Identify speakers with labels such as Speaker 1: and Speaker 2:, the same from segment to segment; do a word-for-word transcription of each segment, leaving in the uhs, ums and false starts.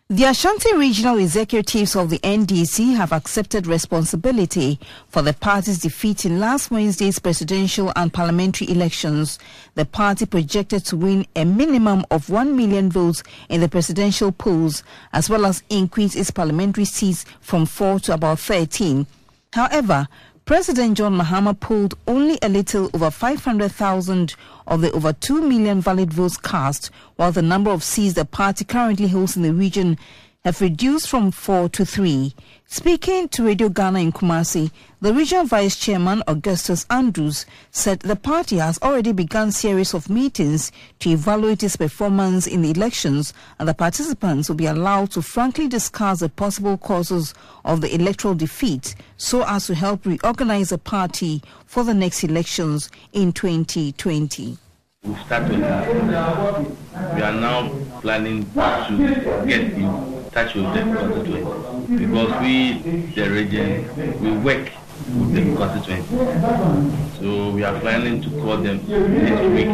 Speaker 1: The Ashanti Regional Executives of the N D C have accepted responsibility for the party's defeat in last Wednesday's presidential and parliamentary elections. The party projected to win a minimum of one million votes in the presidential polls, as well as increase its parliamentary seats from four to about thirteen. However, President John Mahama polled only a little over five hundred thousand of the over two million valid votes cast, while the number of seats the party currently holds in the region have reduced from four to three. Speaking to Radio Ghana in Kumasi, the regional vice chairman Augustus Andrews said the party has already begun a series of meetings to evaluate its performance in the elections, and the participants will be allowed to frankly discuss the possible causes of the electoral defeat so as to help reorganize the party for the next elections in twenty twenty.
Speaker 2: We've started that. We are now planning to get in touch with the constituents because we, the region, we work with the constituents. So we are planning to call them this week,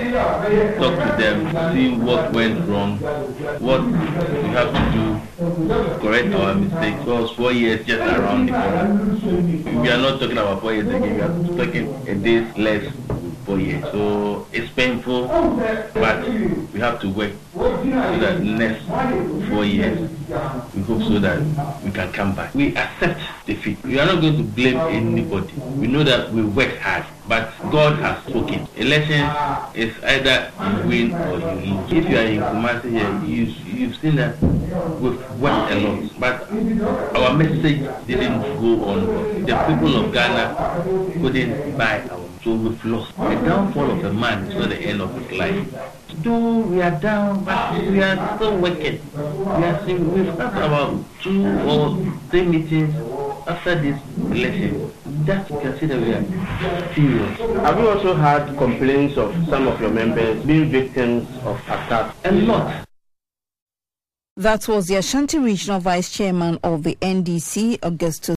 Speaker 2: talk to them, see what went wrong, what we have to do, correct our mistakes. Because four years just around the corner. We are not talking about four years again, we are talking a day less. Four years. So it's painful, but we have to work so that next four years we hope so that we can come back. We accept defeat. We are not going to blame anybody. We know that we worked hard, but God has spoken. Election is either you win or you lose. If you are in Kumasi here, you, you've seen that we've worked a lot, but our message didn't go on. The people of Ghana couldn't buy our. So we've lost. The downfall of a man is not the end of his life. Though we are down, but we are still working. We are seeing, we've had about two or three meetings after this election. That you can see that we are serious.
Speaker 3: Have you also had complaints of some of your members being victims of attacks?
Speaker 2: A lot.
Speaker 1: That was the Ashanti Regional Vice Chairman of the N D C, Augustus